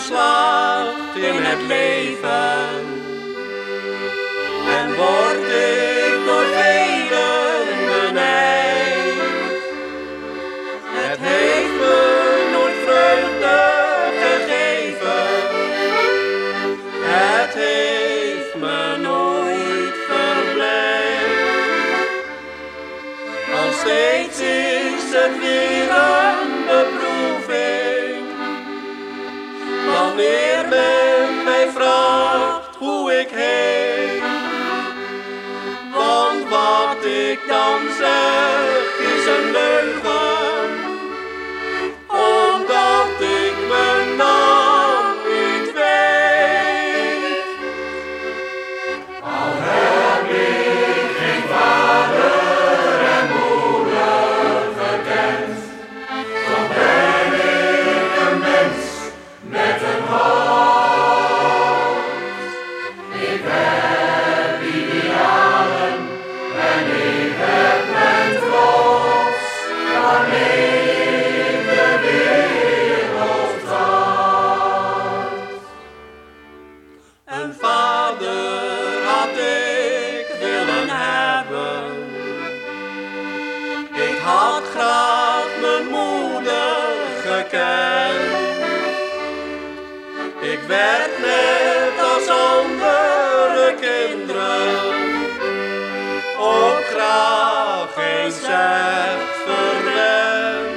geslaagd in het leven. En word ik door velen benijd. Het heeft me nooit vreugde gegeven. Het heeft me nooit verblijd. Al steeds is het weer een beproeving. Wanneer men mij vraagt hoe ik heet. Want wat ik dan zeg is een leugen. Omdat ik mijn naam niet weet. Al heb ik geen vader en moeder gekend, dan ben ik een mens met een hart. Ik heb idealen en ik heb mijn trots, waarmee ik de wereld tart. Een vader had ik willen hebben. Ik had graag mijn moeder gekend. Ik werd net als andere kinderen ook graag eens echt verwend.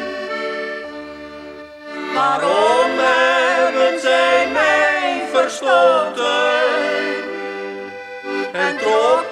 Waarom hebben zij mij verstoten en trok